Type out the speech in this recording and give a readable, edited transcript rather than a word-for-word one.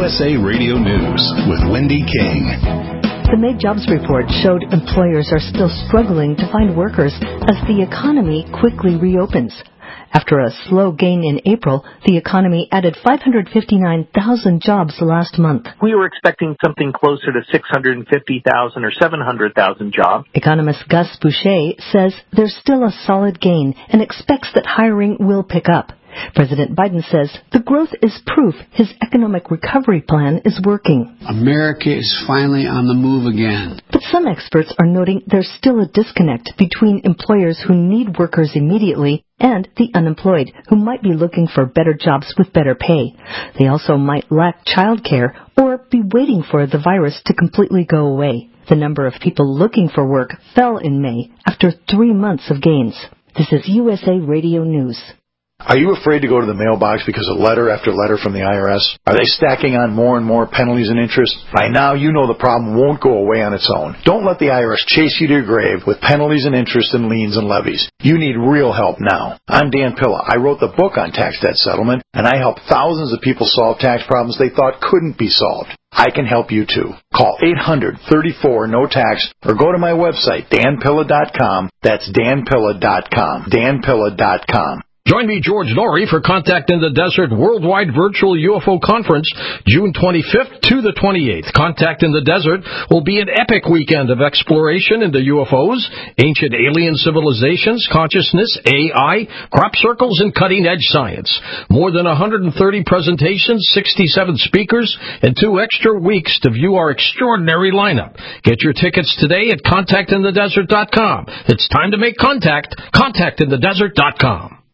USA Radio News with Wendy King. The May jobs report showed employers are still struggling to find workers as the economy quickly reopens. After a slow gain in April, the economy added 559,000 jobs last month. We were expecting something closer to 650,000 or 700,000 jobs. Economist Gus Boucher says there's still a solid gain and expects that hiring will pick up. President Biden says the growth is proof his economic recovery plan is working. America is finally on the move again. But some experts are noting there's still a disconnect between employers who need workers immediately and the unemployed who might be looking for better jobs with better pay. They also might lack childcare or be waiting for the virus to completely go away. The number of people looking for work fell in May after 3 months of gains. This is USA Radio News. Are you afraid to go to the mailbox because of letter after letter from the IRS? Are they stacking on more and more penalties and interest? By now, you know the problem won't go away on its own. Don't let the IRS chase you to your grave with penalties and interest and liens and levies. You need real help now. I'm Dan Pilla. I wrote the book on tax debt settlement, and I help thousands of people solve tax problems they thought couldn't be solved. I can help you too. Call 800-34-NO-TAX or go to my website, danpilla.com. That's danpilla.com. danpilla.com. Join me, George Norrie, for Contact in the Desert Worldwide Virtual UFO Conference, June 25th to the 28th. Contact in the Desert will be an epic weekend of exploration into UFOs, ancient alien civilizations, consciousness, AI, crop circles, and cutting-edge science. More than 130 presentations, 67 speakers, and 2 extra weeks to view our extraordinary lineup. Get your tickets today at contactinthedesert.com. It's time to make contact. Contactinthedesert.com.